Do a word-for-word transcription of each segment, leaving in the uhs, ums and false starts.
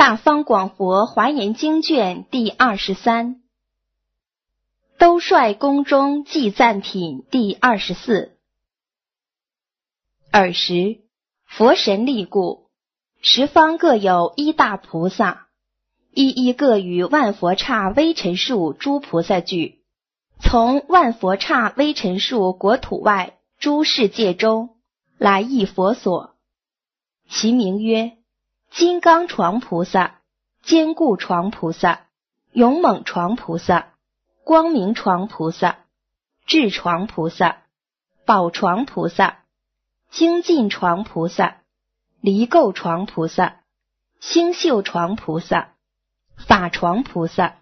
大方广佛华严经卷第二十三，兜率宫中记赞品第二十四。尔时，佛神力故，十方各有一大菩萨，一一各与万佛刹微尘数诸菩萨聚，从万佛刹微尘数国土外诸世界中来诣佛所，其名曰金刚床菩萨、坚固床菩萨、勇猛床菩萨、光明床菩萨、智床菩萨、宝床菩萨、精进床菩萨、离垢床菩萨、星宿床菩萨、法床菩萨。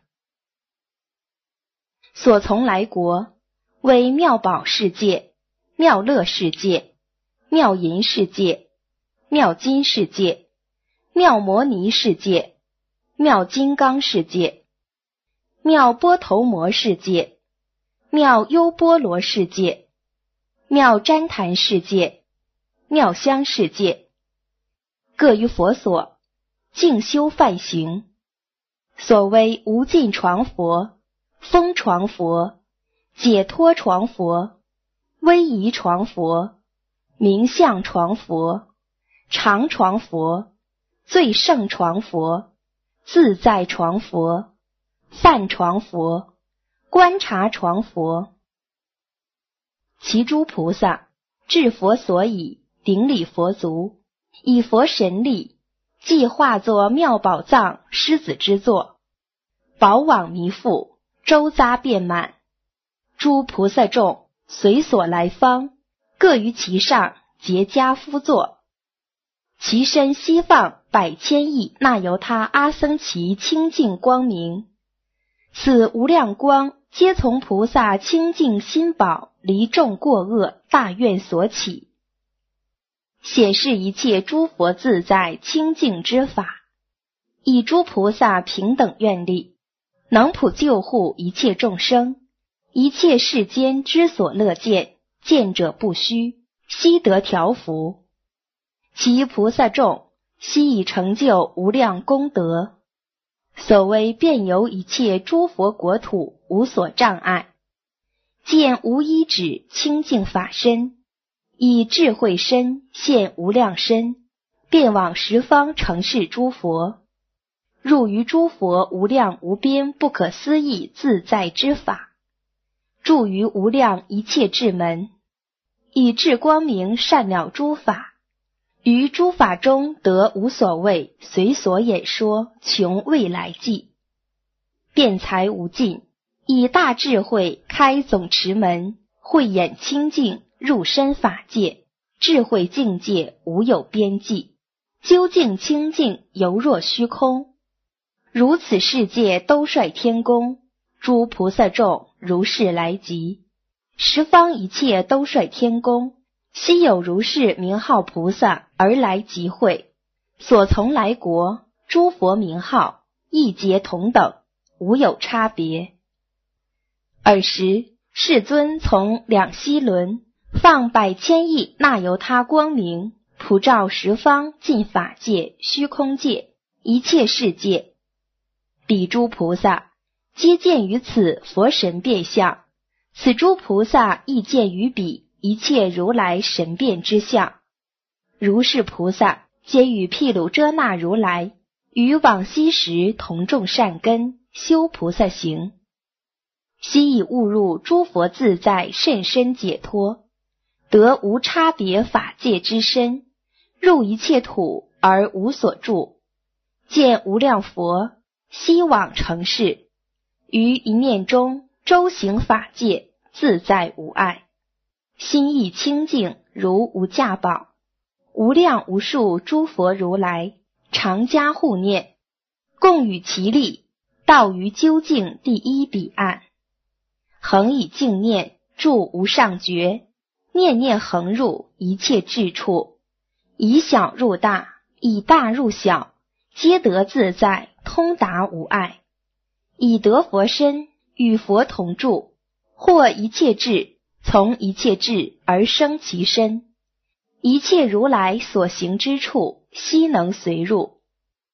所从来国为妙宝世界、妙乐世界、妙银世界、妙金世界、妙摩尼世界、妙金刚世界、妙波头摩世界、妙优波罗世界、妙旃檀世界、妙香世界，各于佛所静修梵行。所谓无尽床佛、风床佛、解脱床佛、威仪床佛、明相床佛、常床佛、最胜床佛、自在床佛、梵床佛、观察床佛。其诸菩萨至佛所以顶礼佛足，以佛神力即化作妙宝藏狮子之座，宝网弥覆，周匝遍满。诸菩萨众随所来方，各于其上结跏趺坐，其身悉放百千亿那由他阿僧祇清净光明。此无量光皆从菩萨清净心宝离众过恶大愿所起，显示一切诸佛自在清净之法，以诸菩萨平等愿力，能普救护一切众生，一切世间之所乐见，见者不虚，悉得调伏。其菩萨众悉以成就无量功德，所谓遍游一切诸佛国土，无所障碍，见无一止清净法身，以智慧身现无量身，遍往十方承事诸佛，入于诸佛无量无边不可思议自在之法，住于无量一切智门，以智光明善了诸法，于诸法中得无所谓，随所演说，穷未来际，辩才无尽，以大智慧开总持门，慧眼清净，入深法界，智慧境界无有边际，究竟清净，犹若虚空。如此世界兜率天宫，诸菩萨众如是来集，十方一切兜率天宫，悉有如是名号菩萨而来集会，所从来国诸佛名号一皆同等，无有差别。尔时世尊从两栖轮放百千亿那由他光明，普照十方尽法界、虚空界一切世界，彼诸菩萨皆见于此佛神变相，此诸菩萨亦见于彼一切如来神变之相。如是菩萨皆与毗卢遮那如来于往昔时同种善根，修菩萨行，悉以悟入诸佛自在甚深解脱，得无差别法界之身，入一切土而无所住，见无量佛悉往成事，于一念中周行法界，自在无碍，心意清净如无价宝，无量无数诸佛如来常加护念，共与其力，到于究竟第一彼岸，恒以净念住无上觉，念念恒入一切智处，以小入大，以大入小，皆得自在，通达无碍，以得佛身，与佛同住，或一切智，从一切智而生其身，一切如来所行之处，悉能随入，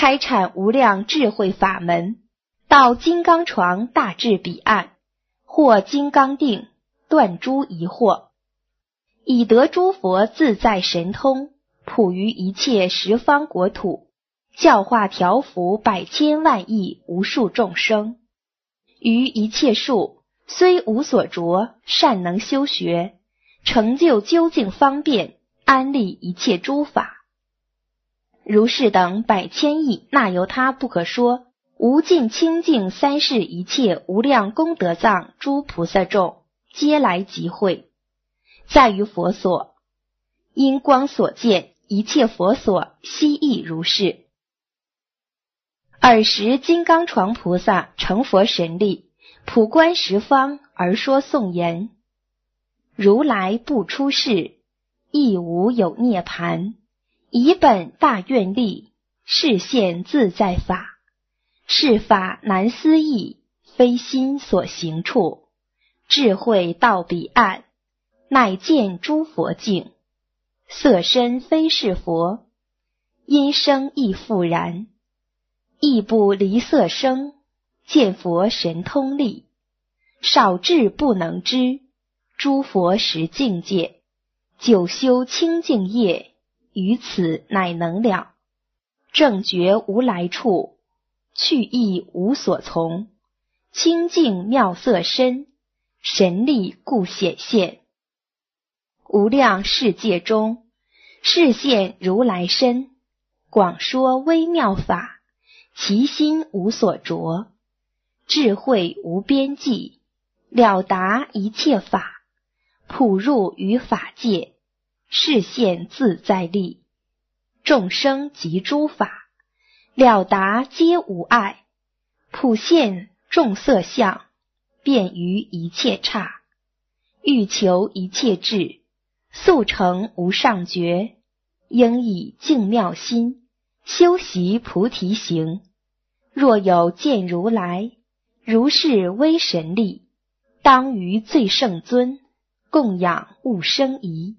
开阐无量智慧法门，到金刚床大智彼岸，获金刚定，断诸疑惑，以得诸佛自在神通，普于一切十方国土，教化调伏百千万亿无数众生。于一切数虽无所着，善能修学，成就究竟方便，安立一切诸法。如是等百千亿那由他不可说无尽清净三世一切无量功德藏诸菩萨众，皆来集会，在于佛所，因光所见，一切佛所悉亦如是。尔时金刚床菩萨成佛神力，普观十方而说颂言：如来不出世，亦无有涅盘，以本大愿力，示现自在法。是法难思议，非心所行处。智慧到彼岸，乃见诸佛境。色身非是佛，音声亦复然。亦不离色声，见佛神通力。少智不能知，诸佛实境界。久修清净业，于此乃能了。正觉无来处，去意无所从。清净妙色身，神力故显现。无量世界中，示现如来身，广说微妙法，其心无所着，智慧无边际，了达一切法，普入于法界，示现自在力。众生及诸法，了达皆无碍，普现众色相，遍于一切刹。欲求一切智，速成无上觉，应以净妙心，修习菩提行。若有见如来，如是威神力，当于最圣尊，供养勿生疑。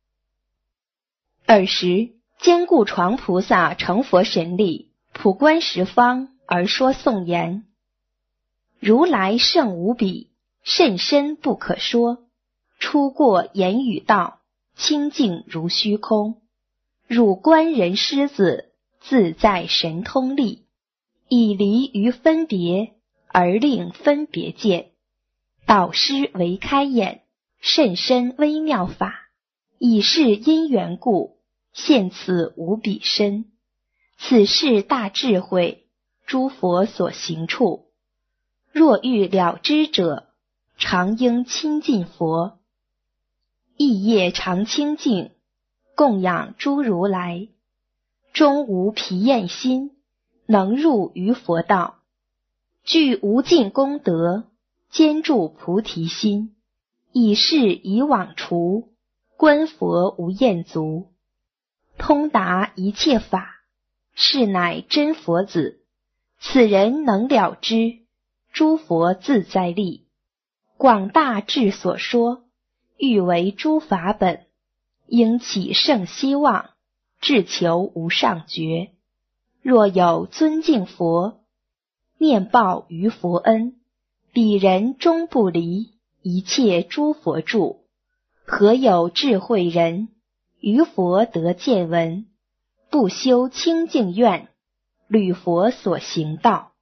尔时坚固床菩萨成佛神力，普观十方而说颂言：如来圣无比，甚深不可说，出过言语道，清净如虚空。汝观人狮子，自在神通力，以离于分别，而令分别见。导师为开眼，甚深微妙法，以是因缘故，现此无比身。此是大智慧，诸佛所行处。若欲了知者，常应亲近佛。意业常清净，供养诸如来。终无疲厌心，能入于佛道。具无尽功德，坚住菩提心。以是以往除，观佛无厌足。通达一切法，是乃真佛子。此人能了知，诸佛自在力。广大智所说，欲为诸法本。应起圣希望，志求无上觉。若有尊敬佛，念报于佛恩，彼人终不离一切诸佛住。何有智慧人，于佛得见闻，不修清净愿，履佛所行道。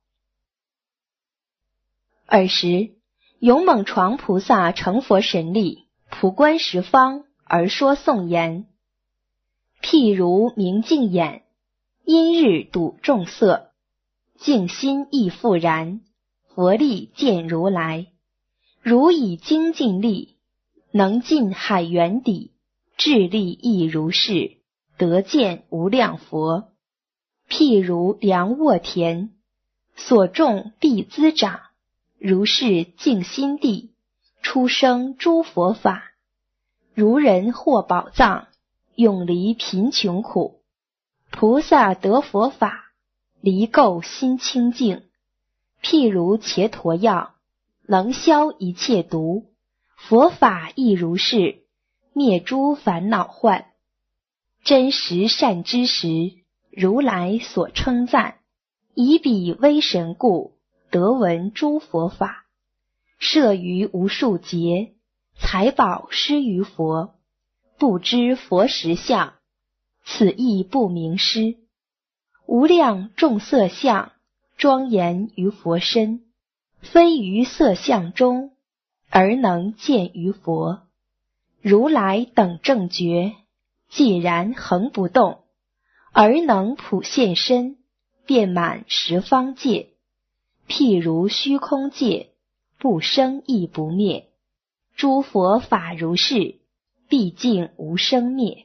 尔时勇猛床菩萨成佛神力，普观十方而说颂言：譬如明镜眼，因日睹众色，净心亦复然。佛力见如来，如以精进力，能尽海源底。智力亦如是，得见无量佛。譬如良沃田，所种必滋长，如是净心地，出生诸佛法。如人获宝藏，永离贫穷苦。菩萨得佛法，离垢心清净。譬如伽陀药，能消一切毒。佛法亦如是，灭诸烦恼患。真实善知识， 如来所称赞，以彼威神故，得闻诸佛法，摄于无数劫，财宝施于佛，不知佛实相，此亦不明师。无量众色相，庄严于佛身，非于色相中，而能见于佛。如来等正觉，既然恒不动，而能普现身，遍满十方界，譬如虚空界，不生亦不灭。诸佛法如是，毕竟无生灭。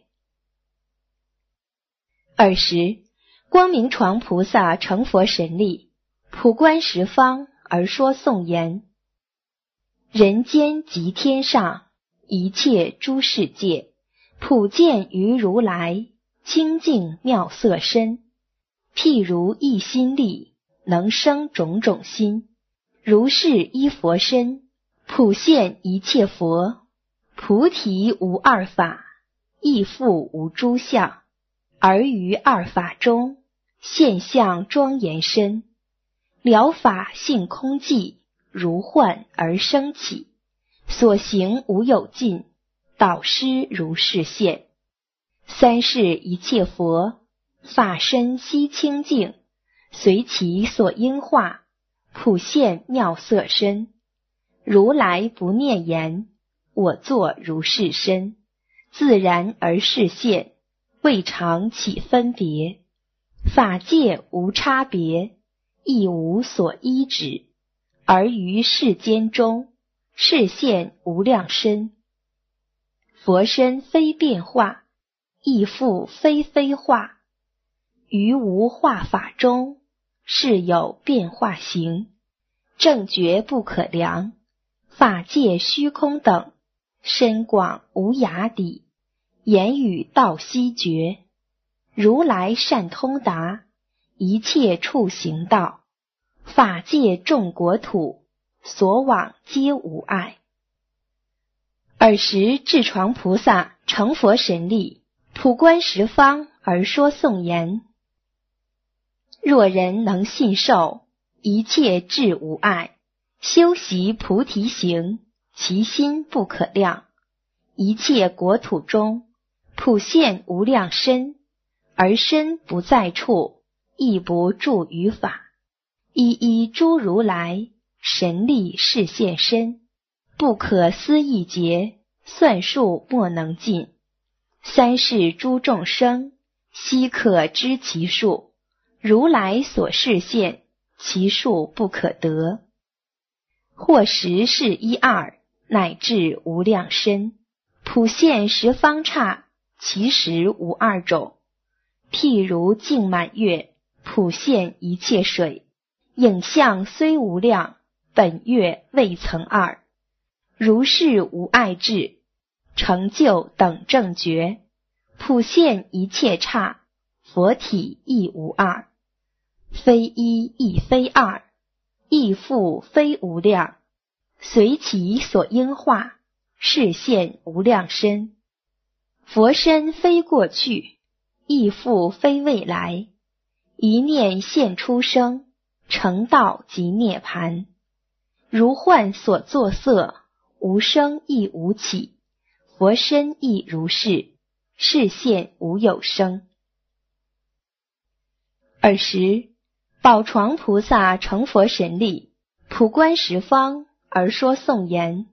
尔时，光明幢菩萨成佛神力，普观十方而说颂言：人间及天上，一切诸世界，普见于如来清净妙色身，譬如一心力，能生种种心。如是一佛身，普现一切佛。菩提无二法，亦复无诸相，而于二法中，现象庄严身。了法性空寂，如幻而生起，所行无有尽，导师如是现。三世一切佛，法身悉清净，随其所应化，普现妙色身。如来不念言，我作如是身，自然而示现，未尝起分别。法界无差别，亦无所依止，而于世间中，示现无量身。佛身非变化，亦复非非化，于无化法中，是有变化形。正觉不可量，法界虚空等，深广无涯底，言语道悉觉。如来善通达，一切处行道，法界众国土，所往皆无碍。尔时智幢菩萨成佛神力，普观十方而说颂言：若人能信受，一切智无碍，修习菩提行，其心不可量。一切国土中，普现无量身，而身不在处，亦不住于法。一一诸如来，神力示现身，不可思议劫，算数莫能尽。三世诸众生，悉可知其数。如来所示现，其数不可得。或十是一二，乃至无量身，普现十方刹，其实无二种。譬如净满月，普现一切水，影像虽无量，本月未曾二。如是无碍智，成就等正觉，普现一切刹，佛体亦无二。非一亦非二，亦复非无量，随其所应化，示现无量身。佛身非过去，亦复非未来，一念现出生，成道即涅盘。如幻所作色，无生亦无起，佛身亦如是，示现无有生。尔时宝幢菩萨成佛神力，普观十方而说颂言：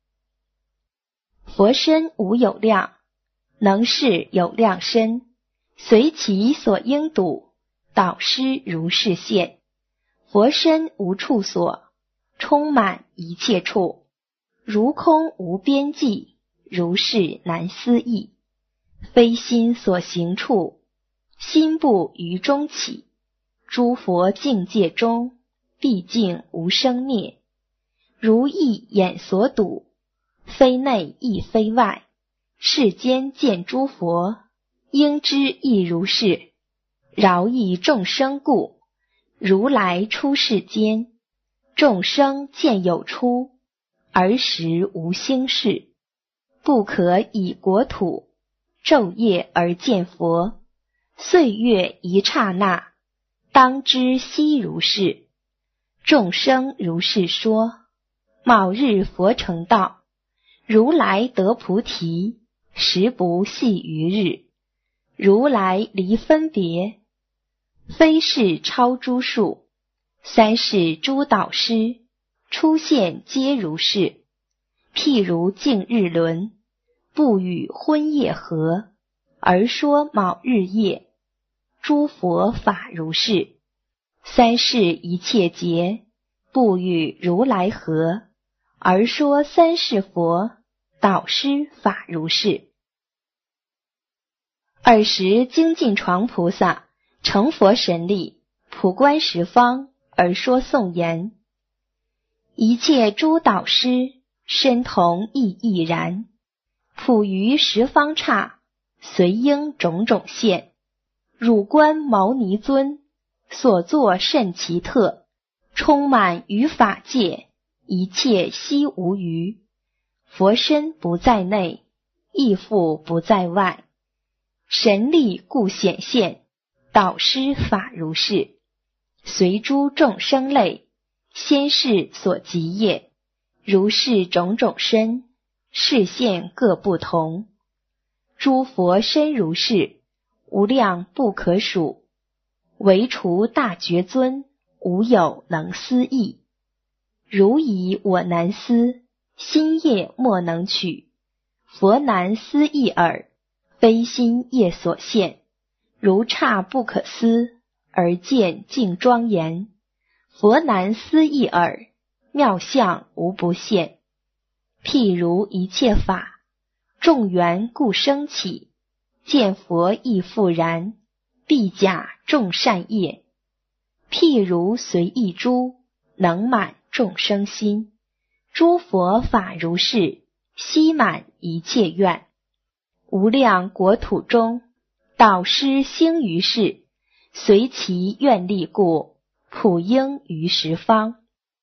佛身无有量，能示有量身，随其所应睹，导师如是现。佛身无处所，充满一切处，如空无边际，如是难思议。非心所行处，心不于中起。诸佛境界中，毕竟无生灭。如一眼所睹，非内亦非外。世间见诸佛，应知亦如是。饶益众生故，如来出世间，众生见有出，而实无兴事。不可以国土昼夜而见佛， 岁月一刹那，当知悉如是。众生如是说，卯日佛成道，如来得菩提，实不系于日。如来离分别，非是超诸数，三世诸导师，出现皆如是。譬如净日轮，不与昏夜合，而说卯日夜。诸佛法如是。三世一切劫，不与如来合，而说三世佛导师法如是。尔时精进床菩萨成佛神力，普观十方，而说颂言：一切诸导师，身同亦亦然。普于十方刹，随应种种现。汝观牟尼尊，所作甚奇特，充满于法界，一切悉无余。佛身不在内，亦复不在外，神力故显现，导师法如是。随诸众生类，先世所集业，如是种种身，示现各不同。诸佛身如是，无量不可数，唯除大觉尊，无有能思议。如以我难思，心业莫能取。佛难思议耳，非心业所现。如刹不可思，而见净庄严。佛难思议耳，妙相无不现。譬如一切法，众缘故生起，见佛亦复然，必假众善业。譬如随意珠，能满众生心。诸佛法如是，悉满一切愿。无量国土中，导师兴于世，随其愿力故，普应于十方。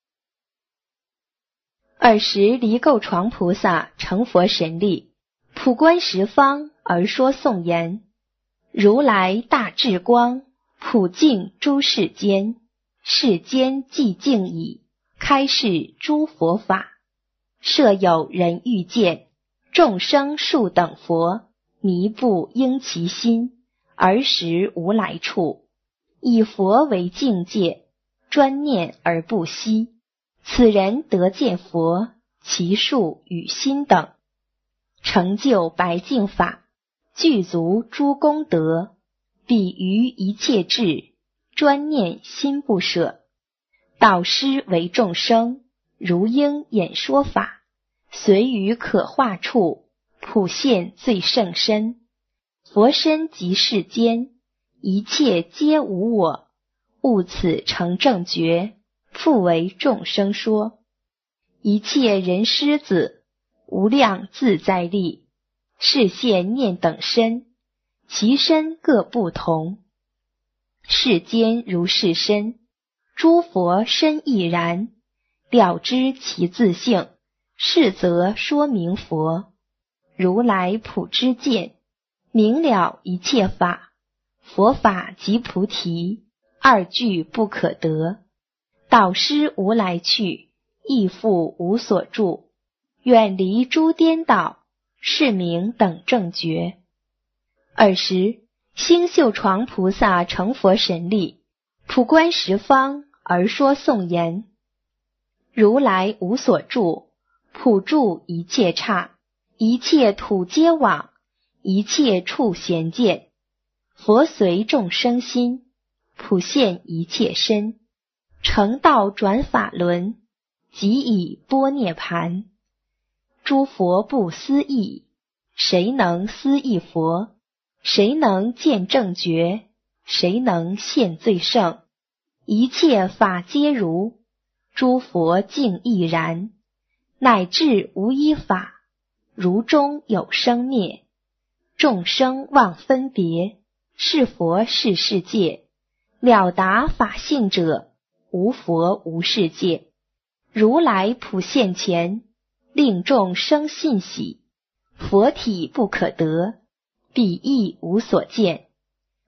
尔时离垢床菩萨成佛神力，普观十方，而说颂言：如来大智光，普净诸世间，世间寂静矣，开示诸佛法。设有人欲见，众生数等佛，迷不应其心，而实无来处。以佛为境界，专念而不息。此人得见佛，其数与心等。成就白净法，具足诸功德，比于一切智，专念心不舍。导师为众生，如应演说法，随于可化处，普现最胜身。佛身即世间，一切皆无我，悟此成正觉，复为众生说。一切人师子，无量自在力，示现念等身，其身各不同。世间如是身，诸佛身亦然，了知其自性，是则说明佛。如来普知见，明了一切法，佛法即菩提，二句不可得。导师无来去，亦复无所住，远离诸颠倒，是名等正觉。尔时星宿床菩萨成佛神力，普观十方，而说颂言：如来无所住，普住一切刹，一切土皆往，一切处闲见。佛随众生心，普现一切身，成道转法轮，即以般涅盘。诸佛不思议，谁能思议佛？谁能见正觉？谁能现最胜？一切法皆如，诸佛净亦然，乃至无一法，如中有生灭。众生妄分别，是佛是世界，了达法性者，无佛无世界。如来普现前，令众生信喜，佛体不可得，彼亦无所见。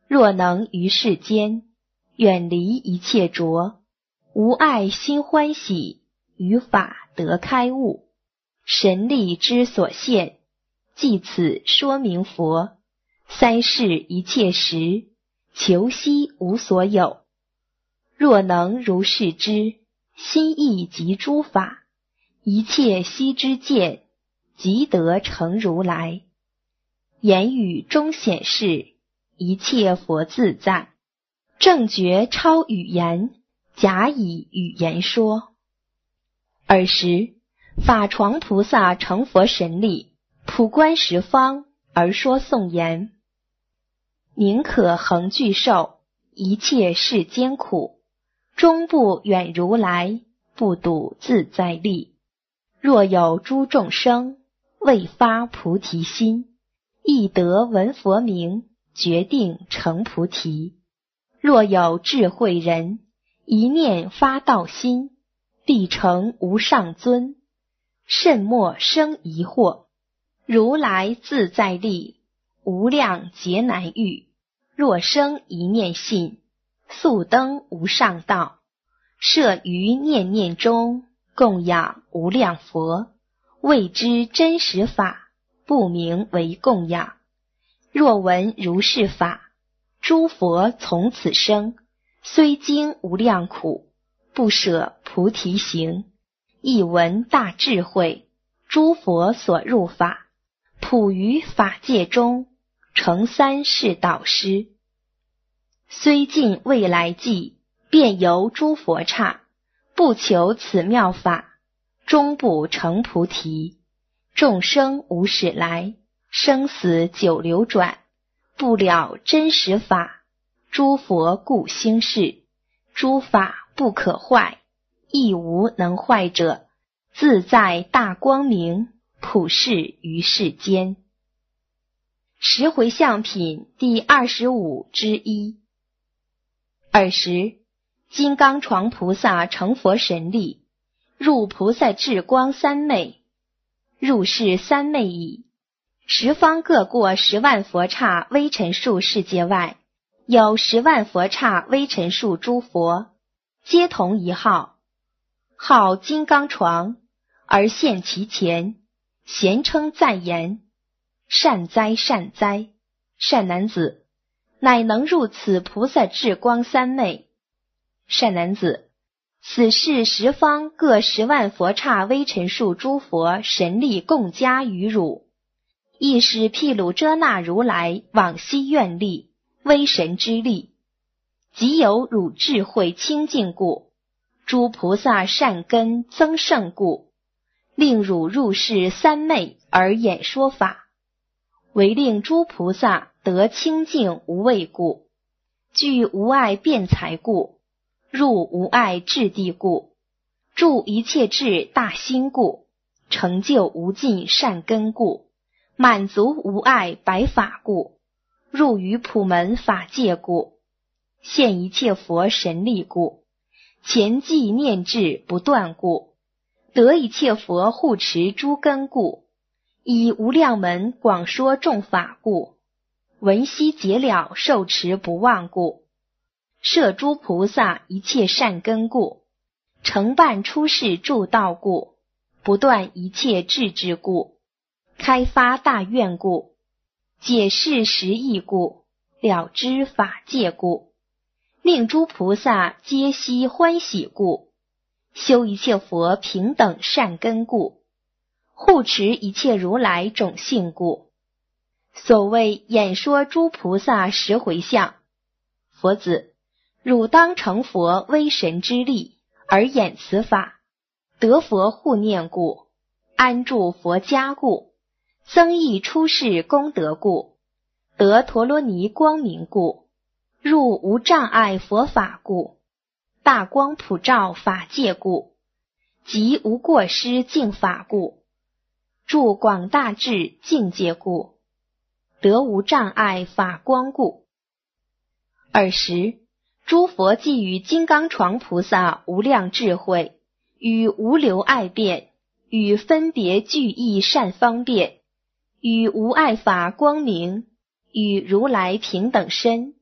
若能于世间远离一切浊，无碍心欢喜，于法得开悟，神力之所现，即此说明佛，三世一切时，求悉无所有。若能如是知，心意即诸法，一切悉知见，即得成如来。言语中显示，一切佛自在，正觉超语言，假以语言说。尔时，法幢菩萨成佛神力，普观十方，而说颂言：宁可恒具受，一切世间苦，终不远如来，不睹自在力。若有诸众生，未发菩提心，亦得闻佛名，决定成菩提。若有智慧人，一念发道心，必成无上尊。甚莫生疑惑，如来自在力，无量劫难遇。若生一念信，速登无上道。摄于念念中，供养无量佛，谓之真实法，不名为供养。若闻如是法，诸佛从此生，虽经无量苦，不舍菩提行。亦闻大智慧，诸佛所入法，普于法界中，成三世导师。虽尽未来际，便由诸佛刹，不求此妙法，终不成菩提。众生无始来，生死久流转，不了真实法。诸佛故兴世，诸法不可坏，亦无能坏者，自在大光明，普示于世间。十回向品第二十五之一。尔时，金刚幢菩萨成佛神力，入菩萨智光三昧。入是三昧已，十方各过十万佛刹微尘数世界外，有十万佛刹微尘数诸佛，皆同一号，号金刚幢，而现其前，咸称赞言：善哉善哉，善男子，乃能入此菩萨智光三昧。善男子，此是十方各十万佛刹微尘数诸佛神力共加于汝，亦是毗卢遮那如来往昔愿力，威神之力，即有汝智慧清净故，诸菩萨善根增盛故，令汝入世三昧而演说法，为令诸菩萨得清净无畏故，具无碍辩才故，入无碍智地故，住一切智大心故，成就无尽善根故，满足无碍白法故，入于普门法界故，现一切佛神力故，前记念智不断故，得一切佛护持诸根故，以无量门广说众法故，闻悉解了受持不忘故，摄诸菩萨一切善根故，承办出世助道故，不断一切智智故，开发大愿故，解释实义故，了知法界故，令诸菩萨皆悉欢喜故，修一切佛平等善根故，护持一切如来种性故。所谓演说诸菩萨十回向，佛子，汝当成佛威神之力，而演此法，得佛护念故，安住佛家故，增益出世功德故，得陀罗尼光明故，入无障碍佛法故，大光普照法界故，即无过失净法故，住广大智境界故，得无障碍法光故。尔时，诸佛寄予金刚幢菩萨无量智慧，与无留碍辩，与分别具义善方便，与无碍法光明，与如来平等身，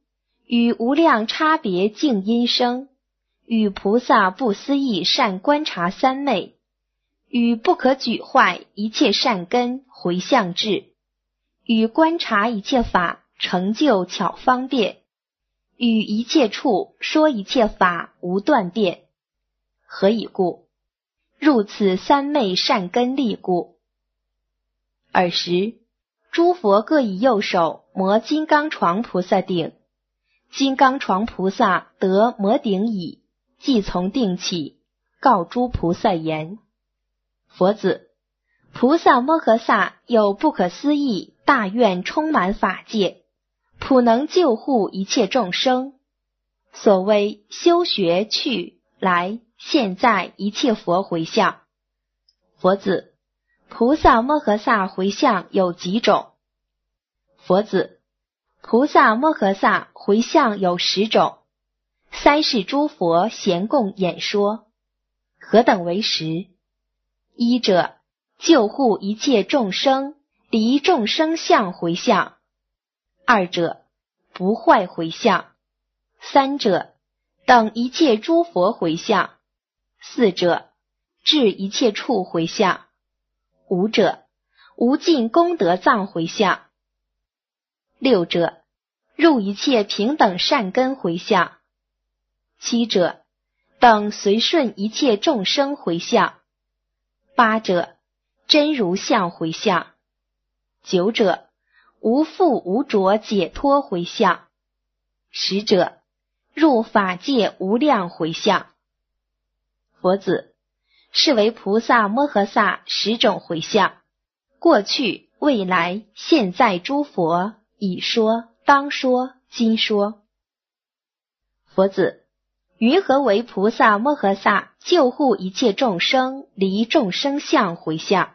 与无量差别净音声，与菩萨不思议善观察三昧，与不可举坏一切善根回向智，与观察一切法成就巧方便，与一切处说一切法无断变。何以故？入此三昧善根力故。尔时，诸佛各以右手摩金刚床菩萨顶，金刚床菩萨得摩顶已，即从定起，告诸菩萨言：佛子，菩萨摩诃萨有不可思议大愿充满法界，普能救护一切众生。所谓修学去来现在一切佛回向。佛子，菩萨摩诃萨回向有几种？佛子，菩萨摩诃萨回向有十种。三世诸佛咸共演说。何等为十？一者，救护一切众生，离众生相回向；二者，不坏回向；三者，等一切诸佛回向；四者，至一切处回向；五者，无尽功德藏回向；六者，入一切平等善根回向；七者，等随顺一切众生回向；八者，真如相回向；九者，无负无着解脱回向；十者，入法界无量回向。佛子，是为菩萨摩诃萨十种回向，过去、未来、现在诸佛已说、当说、今说。佛子，云何为菩萨摩诃萨救护一切众生离众生相回向？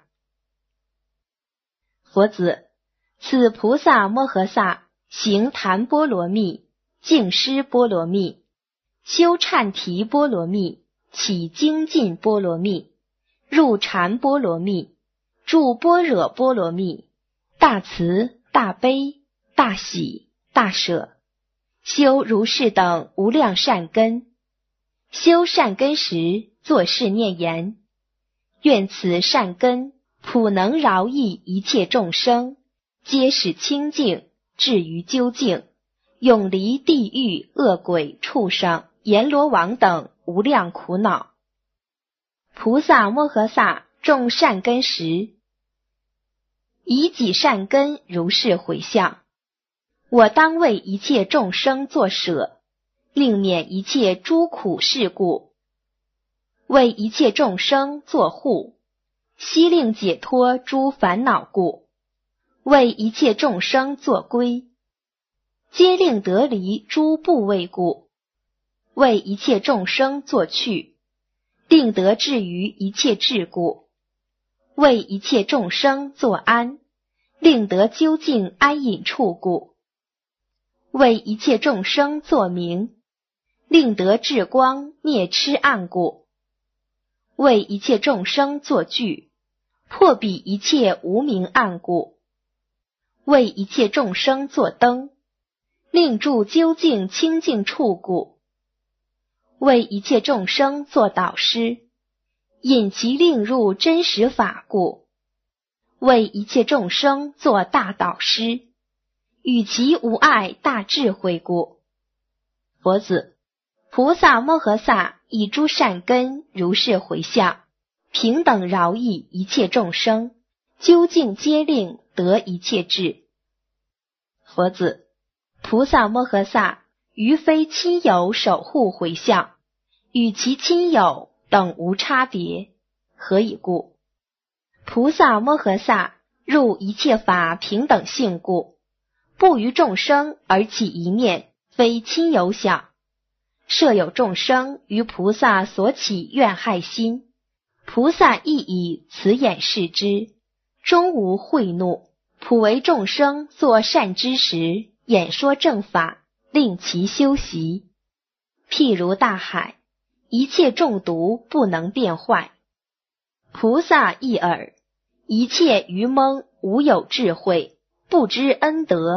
佛子，此菩萨摩诃萨行檀波罗蜜、净施波罗蜜、修忏提波罗蜜、起精进波罗蜜、入禅波罗蜜、住般若波罗蜜、大慈、大悲、大喜、大舍，修如是等无量善根。修善根时，作是念言：愿此善根普能饶益一切众生，皆使清净，至于究竟，永离地狱、恶鬼、畜生、阎罗王等无量苦恼。菩萨摩诃萨种善根时，以己善根如是回向：我当为一切众生作舍，令免一切诸苦事故；为一切众生作护，悉令解脱诸烦恼故；为一切众生作归，皆令得离诸怖畏故；为一切众生作去，令得至于一切智故；为一切众生作安，令得究竟安隐处故；为一切众生作明，令得智光灭痴暗故；为一切众生作具，破彼一切无明暗故；为一切众生作灯，令住究竟清净处故；为一切众生作导师，引其令入真实法故；为一切众生作大导师，与其无碍大智慧故。佛子，菩萨摩诃萨以诸善根如是回向，平等饶益一切众生，究竟皆令得一切智。佛子，菩萨摩诃萨于非亲友守护回向，与其亲友等无差别。何以故？菩萨摩诃萨入一切法平等性故，不于众生而起一念非亲友想。设有众生于菩萨所起怨害心，菩萨亦以此眼视之，终无恚怒，普为众生作善知识，演说正法，令其修习。譬如大海，一切众毒不能变坏。菩萨一耳，一切愚蒙无有智慧，不知恩德，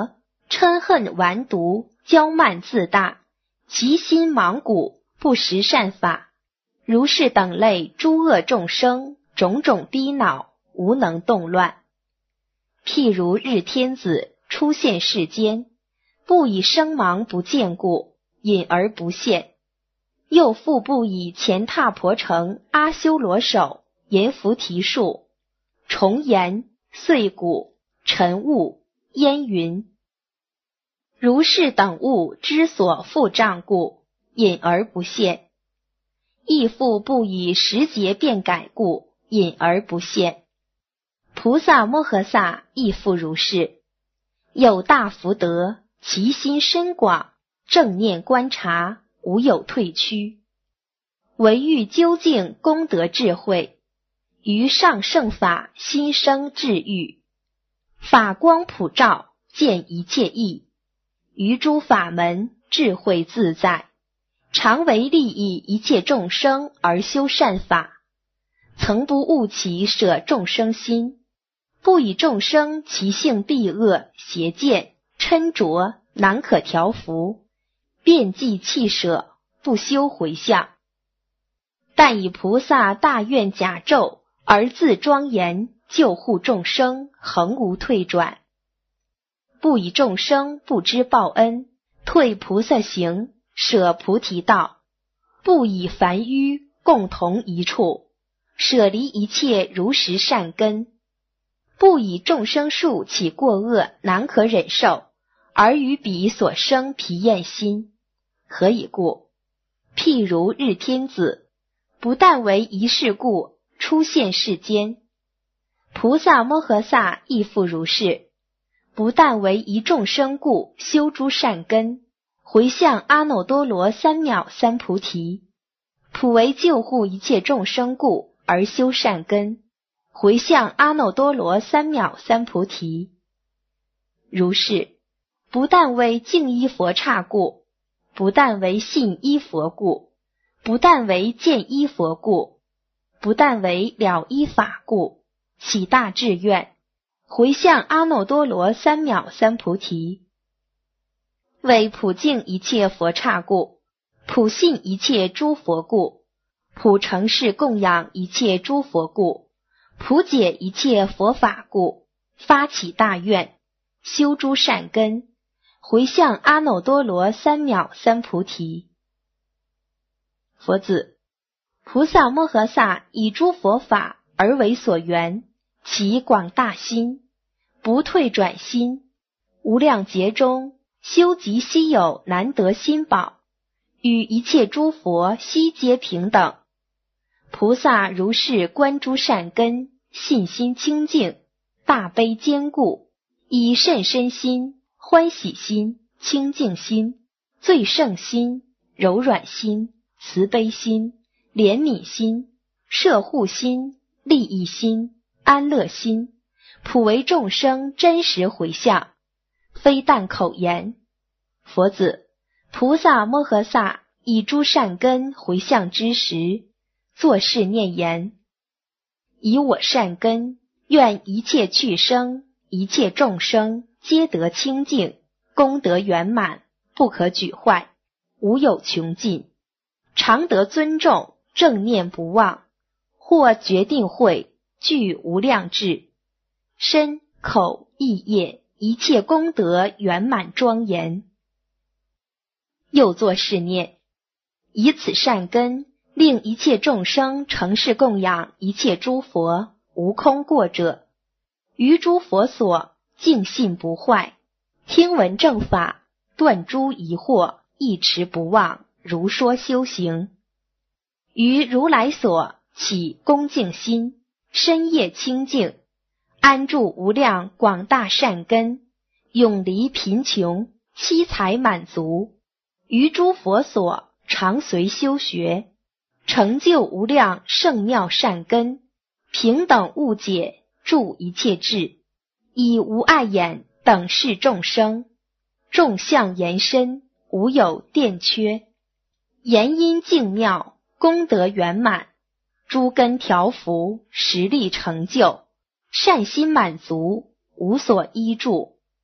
嗔恨顽毒，骄慢自大，其心莽古，不识善法。如是等类诸恶众生，种种低恼，无能动乱。譬如日天子出现世间，不以生芒不见故，隐而不现。又复不以乾闼婆城阿修罗手阎浮提树重岩碎骨尘雾烟云，如是等物之所复障故，隐而不现。亦复不以时节变改故，隐而不现。菩萨摩诃萨亦复如是。有大福德，其心深广，正念观察，无有退屈。唯欲究竟功德智慧，于上圣法心生智欲。法光普照，见一切义，于诸法门智慧自在，常为利益一切众生而修善法。曾不误其舍众生心，不以众生其性弊恶邪见嗔浊难可调伏，遍计弃舍，不修回向。但以菩萨大愿假咒而自庄严，救护众生，恒无退转。不以众生不知报恩，退菩萨行，舍菩提道。不以凡愚共同一处，舍离一切如实善根。不以众生数起过恶难可忍受，而于彼所生疲厌心。何以故？譬如日天子，不但为一事故出现世间。菩萨摩诃萨亦复如是。不但为一众生故修诸善根，回向阿耨多罗三藐三菩提。普为救护一切众生故而修善根，回向阿耨多罗三藐三菩提。如是。不但为敬依佛刹故，不但为信依佛故，不但为见依佛故，不但为了依法故，起大志愿，回向阿耨多罗三藐三菩提。为普敬一切佛刹故，普信一切诸佛故，普承事供养一切诸佛故，普解一切佛法故，发起大愿，修诸善根，回向阿耨多罗三藐三菩提。佛子，菩萨摩诃萨以诸佛法而为所缘，其广大心，不退转心，无量劫中修集稀有难得心宝，与一切诸佛悉皆平等。菩萨如是观诸善根，信心清净，大悲坚固，以甚深心、欢喜心、清净心、最胜心、柔软心、慈悲心、怜悯心、摄护心、利益心、安乐心，普为众生真实回向，非但口言。佛子，菩萨摩诃萨以诸善根回向之时，作是念言：以我善根，愿一切去生，一切众生皆得清净，功德圆满，不可举坏，无有穷尽，常得尊重，正念不忘，或决定慧，具无量智，身口意业一切功德圆满庄严。又作是念：以此善根，令一切众生承事供养一切诸佛，无空过者。于诸佛所，净信不坏，听闻正法，断诸疑惑，一持不忘，如说修行。于如来所，起恭敬心，深业清净，安住无量广大善根，永离贫穷，七财满足。于诸佛所，常随修学，成就无量圣妙善根，平等悟解，助一切智，以无碍眼等视众生，众相延伸，无有垫缺，言音净妙，功德圆满，诸根调伏，实力成就，善心满足，无所依助。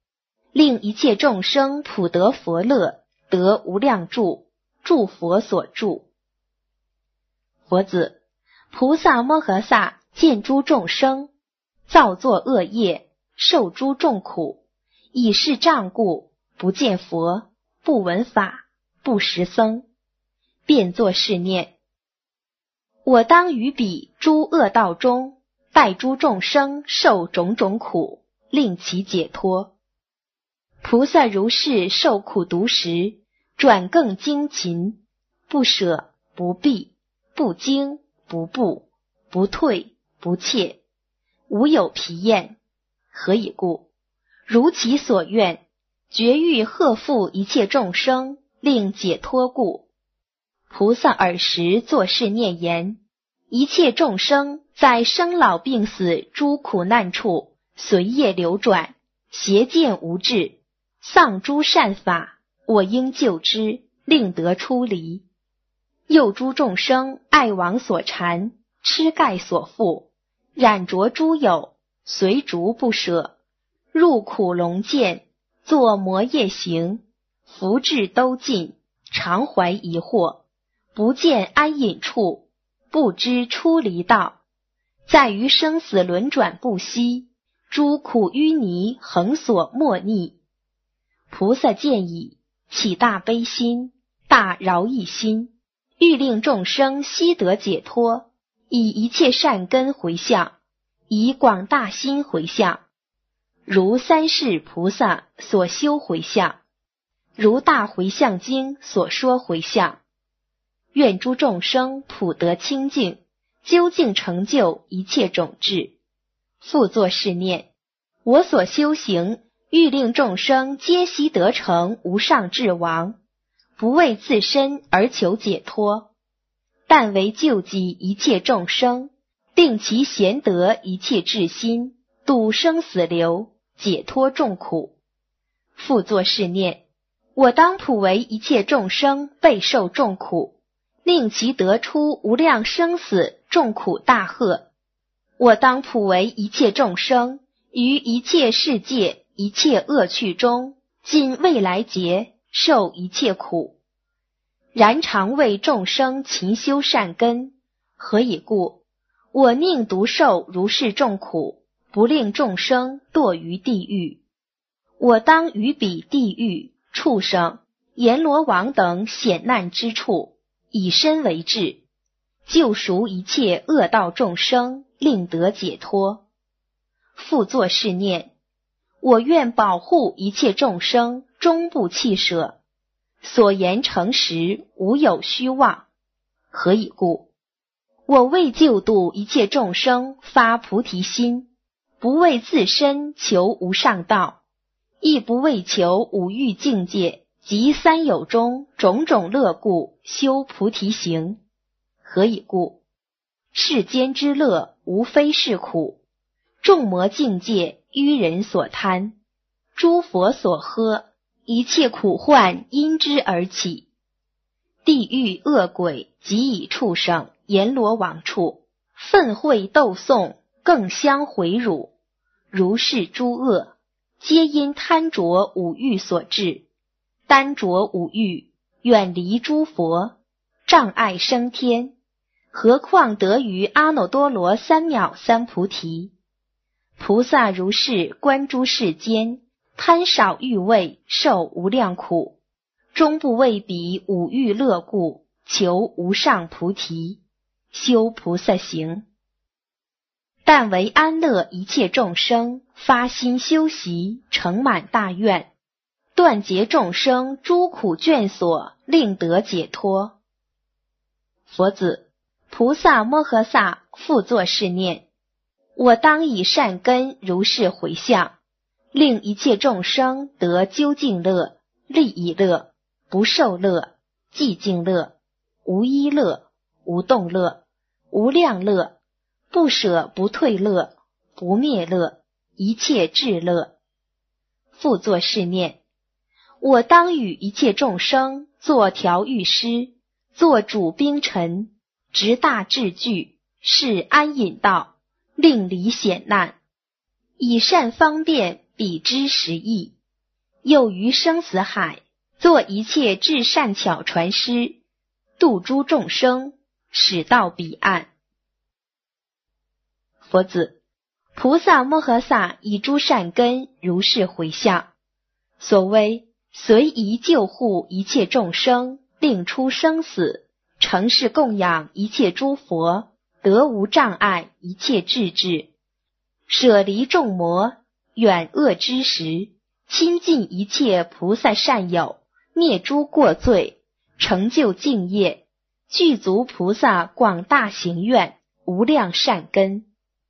令一切众生普得佛乐，得无量住，住佛所住。佛子，菩萨摩诃萨见诸众生造作恶业，受诸众苦，以是障故，不见佛，不闻法，不识僧，便作是念：我当于彼诸恶道中，待诸众生受种种苦，令其解脱。菩萨如是受苦毒时，转更精勤，不舍不避，不惊不怖，不退不怯，无有疲厌。何以故？如其所愿，决欲荷负一切众生，令解脱故。菩萨尔时作是念言：一切众生在生老病死诸苦难处，随业流转，邪见无智，丧诸善法，我应救之，令得出离。又诸众生爱网所缠，痴盖所缚，染着诸有，随逐不舍，入苦龙见，作魔业行，福至都尽，常怀疑惑，不见安隐处，不知出离道，在于生死轮转不息，诸苦淤泥恒所莫逆。菩萨见已，起大悲心，大饶益心，欲令众生悉得解脱，以一切善根回向，以广大心回向，如三世菩萨所修回向，如大回向经所说回向。愿诸众生普得清净，究竟成就一切种智。复作是念：我所修行，欲令众生皆悉得成无上智王，不为自身而求解脱，但为救济一切众生，令其贤得一切智心，度生死流，解脱众苦。复作是念：我当普为一切众生备受众苦，令其得出无量生死众苦大贺。我当普为一切众生于一切世界一切恶趣中，尽未来劫受一切苦。然常为众生勤修善根，何以故？我宁独受如是众苦，不令众生堕于地狱。我当于彼地狱、畜生、阎罗王等险难之处，以身为质，救赎一切恶道众生，令得解脱。复作是念：我愿保护一切众生，终不弃舍，所言诚实，无有虚妄。何以故？我为救度一切众生发菩提心，不为自身求无上道，亦不为求五欲境界及三有中种种乐故修菩提行。何以故？世间之乐无非是苦，众魔境界愚人所贪，诸佛所呵，一切苦患因之而起。地狱恶鬼及以畜生、阎罗王处，愤恚斗讼，更相毁辱。如是诸恶，皆因贪着五欲所致，单着五欲，远离诸佛，障碍升天，何况得于阿耨多罗三藐三菩提。菩萨如是观诸世间，贪少欲味，受无量苦，终不为彼五欲乐故，求无上菩提，修菩萨行。但为安乐一切众生，发心修习，成满大愿，断结众生诸苦眷所，令得解脱。佛子，菩萨摩诃萨复作是念：我当以善根如是回向，令一切众生得究竟乐、利益乐、不受乐、寂静乐、无依乐、无动乐、无量乐、不舍不退乐、不灭乐、一切智乐。复作是念：我当与一切众生作调御师，作主兵臣，执大智具，示安隐道，令离险难，以善方便彼之实义， 又于生死海，作一切至善巧传师，度诸众生，使到彼岸。佛子，菩萨摩诃萨以诸善根如是回向。所谓随宜救护一切众生，令出生死，承事供养一切诸佛，得无障碍一切智智，舍离众魔，远恶之时，亲近一切菩萨善友，灭诸过罪，成就净业，具足菩萨广大行愿，无量善根。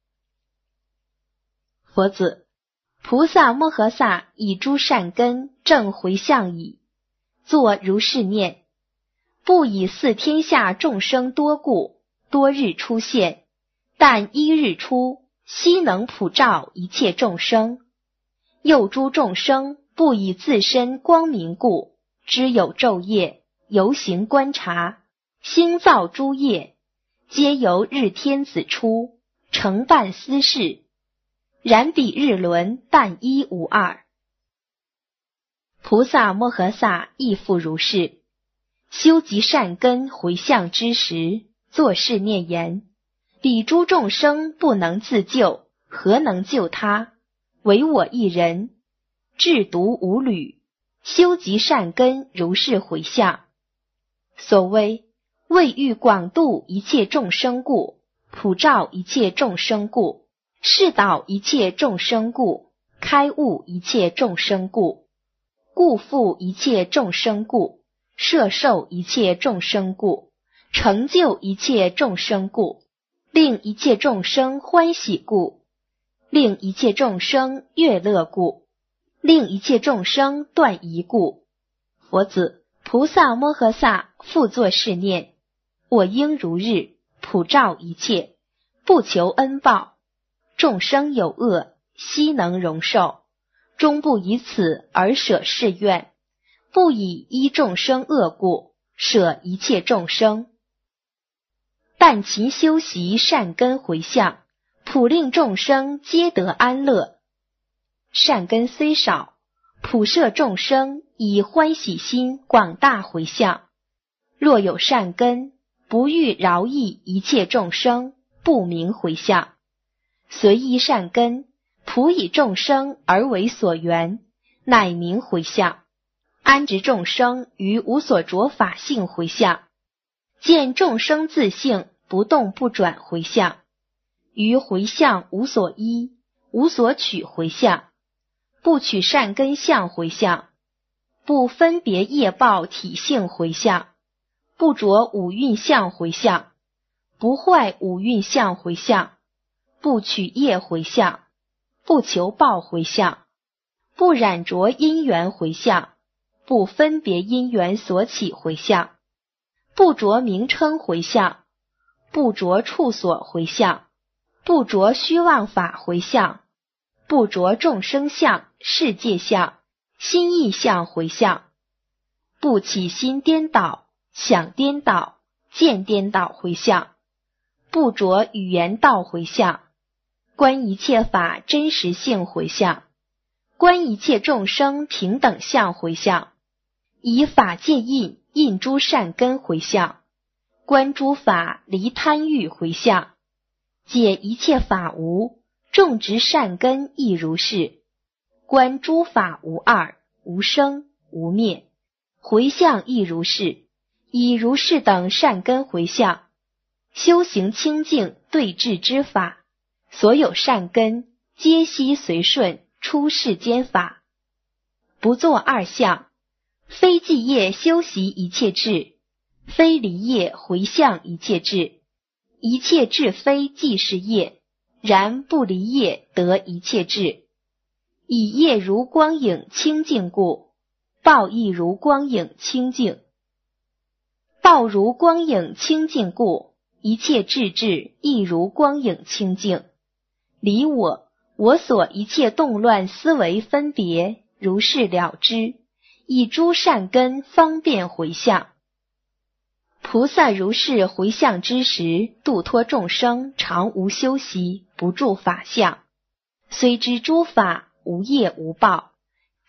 佛子，菩萨摩诃萨以诸善根正回向已，作如是念：不以四天下众生多故，多日出现，但一日出，悉能普照一切众生。又诸众生不以自身光明故，知有昼夜，游行观察，兴造诸业，皆由日天子出，承办私事。然彼日轮但一无二。菩萨摩诃萨亦复如是，修集善根回向之时，作是念言：彼诸众生不能自救，何能救他？唯我一人，至独无侣，修集善根如是回向。所谓为欲广度一切众生故，普照一切众生故，示导一切众生故，开悟一切众生故，故复一切众生故，摄受一切众生故，成就一切众生故，令一切众生欢喜故，令一切众生悦乐故，令一切众生断疑故。佛子，菩萨摩诃萨复作是念：我应如日普照一切，不求恩报。众生有恶，悉能容受，终不以此而舍是愿，不以依众生恶故，舍一切众生。但勤修习善根回向，普令众生皆得安乐。善根虽少，普摄众生以欢喜心广大回向。若有善根，不欲饶益一切众生，不明回向。随依善根，普以众生而为所缘，乃名回向。安置众生于无所着法性回向，见众生自性不动不转回向，于回向无所依，无所取回向，不取善根相回向，不分别业报体性回向，不着五蕴相回向，不坏五蕴相回向，不取业回向，不求报回向，不染着因缘回向，不分别因缘所起回向，不着名称回向，不着处所回向，不着虚妄法回向，不着众生相、世界相、心意相回向，不起心颠倒、想颠倒、见颠倒回向，不着语言道回向，观一切法真实性回向，观一切众生平等相回向，以法界印印诸善根回向，观诸法离贪欲回向，解一切法无，种植善根亦如是，观诸法无二，无生无灭，回向亦如是，以如是等善根回向，修行清净对治之法，所有善根皆悉随顺出世间法，不作二相，非继业修习一切智，非离业回向一切智，一切智非即是业，然不离业得一切智。以业如光影清净故，报亦如光影清净。报如光影清净故，一切智智亦如光影清净。离我我所一切动乱思维分别，如是了之，以诸善根方便回向。菩萨如是回向之时，度脱众生常无修习，不住法相，虽知诸法无业无报，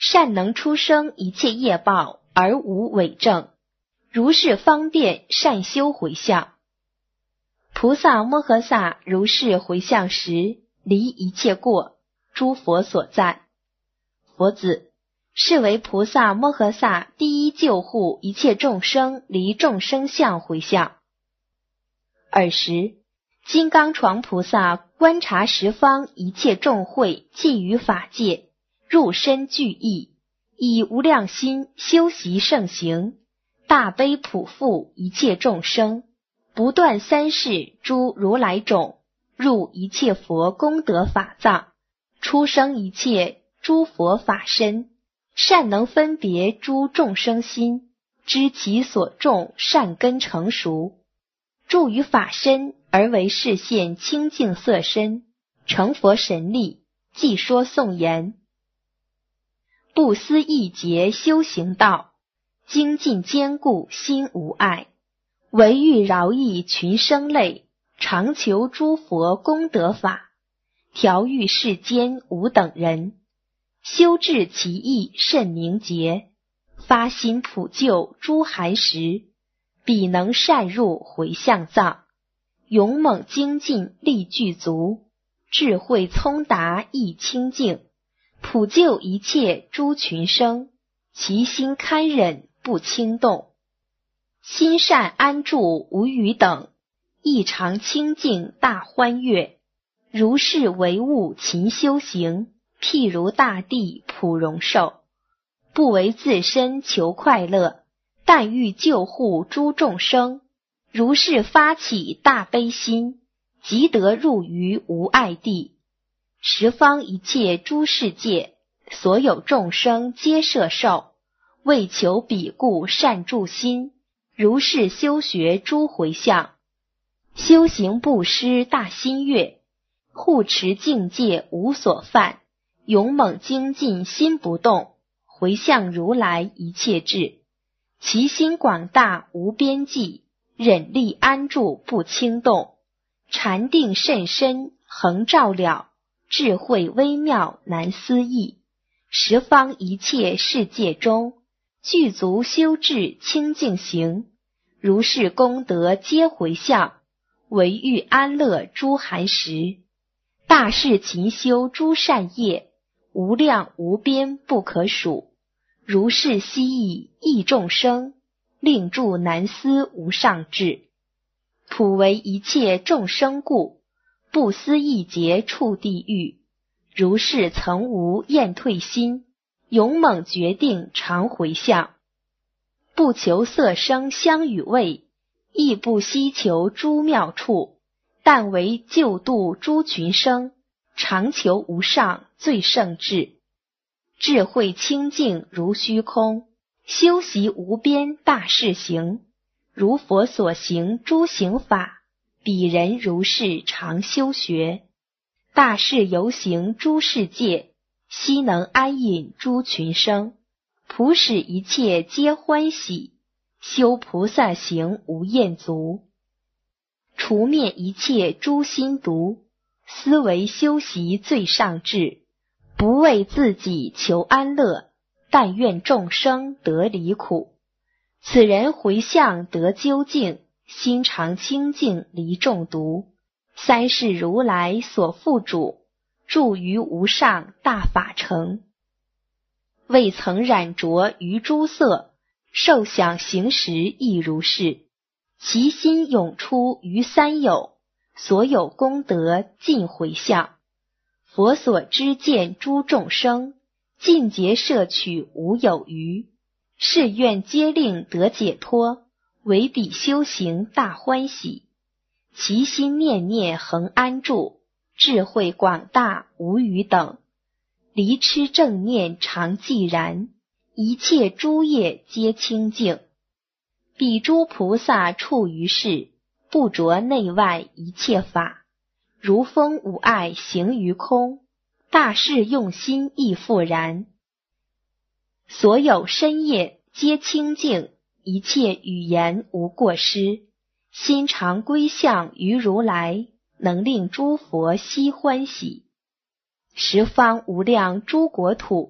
善能出生一切业报而无伪证，如是方便善修回向。菩萨摩诃萨如是回向时，离一切过，诸佛所赞。佛子，是为菩萨摩诃萨第一救护一切众生离众生相回向。尔时，金刚幢菩萨观察十方一切众会尽于法界，入深具意，以无量心修习圣行，大悲普覆一切众生，不断三世诸如来种，入一切佛功德法藏，出生一切诸佛法身，善能分别诸众生心，知其所种善根成熟，住于法身而为示现清净色身，成佛神力，既说颂言。不思一劫修行道，精进坚固心无碍，唯欲饶益群生类，常求诸佛功德法，调御世间无等人，修治其意甚明洁，发心普救诸寒食，彼能善入回向藏，勇猛精进力具足，智慧聪达意清净，普救一切诸群生，其心堪忍不轻动，心善安住无余等，异常清净大欢悦，如是唯物勤修行，譬如大地普荣寿，不为自身求快乐，但欲救护诸众生，如是发起大悲心，即得入于无碍地。十方一切诸世界，所有众生皆摄受，为求彼故善住心，如是修学诸回向，修行布施大心悦，护持境界无所犯，勇猛精进心不动，回向如来一切智，其心广大无边际，忍力安住不轻动，禅定甚深恒照了，智慧微妙难思议，十方一切世界中，具足修治清净行，如是功德皆回向，唯欲安乐诸寒食，大事勤修诸善业，无量无边不可数，如是悉以益众生，令住难思无上智，普为一切众生故，不思一劫处地狱，如是曾无厌退心，勇猛决定常回向，不求色声香与味，亦不希求诸妙处，但为救度诸群生，常求无上最胜智，智慧清净如虚空，修习无边大士行，如佛所行诸行法，彼人如是常修学，大士游行诸世界，悉能安隐诸群生，普使一切皆欢喜，修菩萨行无厌足，除灭一切诸心毒，思维修习最上智，不为自己求安乐，但愿众生得离苦。此人回向得究竟，心常清净离众毒，三世如来所复主，住于无上大法城，未曾染着于诸色，受想行识亦如是，其心涌出于三有，所有功德尽回向，佛所知见诸众生，尽皆摄取无有余，是愿皆令得解脱，为彼修行大欢喜，其心念念恒安住，智慧广大无余等，离痴正念常寂然，一切诸业皆清净，彼诸菩萨处于世，不着内外一切法，如风无碍行于空，大士用心亦复然，所有身业皆清净，一切语言无过失，心常归向于如来，能令诸佛悉欢喜。十方无量诸国土，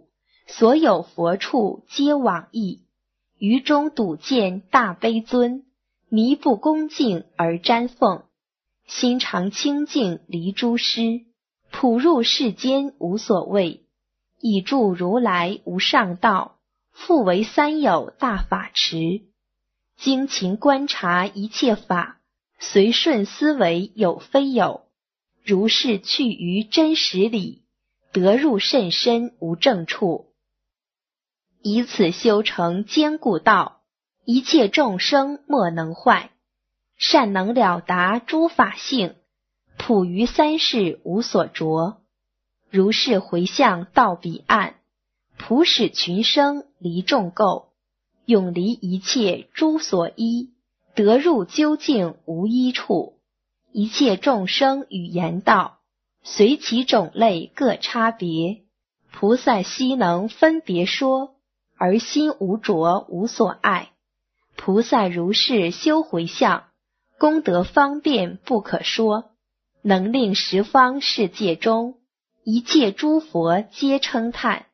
所有佛处皆往诣，于中睹见大悲尊，弥不恭敬而瞻奉，心常清净离诸师，普入世间无所谓，以助如来无上道，复为三有大法持。精勤观察一切法，随顺思维有非有，如是去于真实理，得入甚深无证处。以此修成坚固道，一切众生莫能坏，善能了达诸法性，普于三世无所着。如是回向到彼岸，普使群生离众垢，永离一切诸所依，得入究竟无一处。一切众生语言道，随其种类各差别，菩萨悉能分别说，而心无着无所爱。菩萨如是修回向，功德方便不可说，能令十方世界中一切诸佛皆称叹。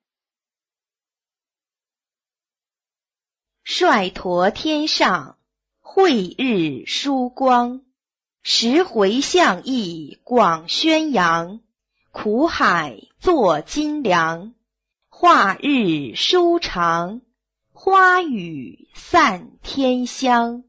率陀天上，慧日殊光，十回向意广宣扬，苦海作金梁，化日舒长，花雨散天香。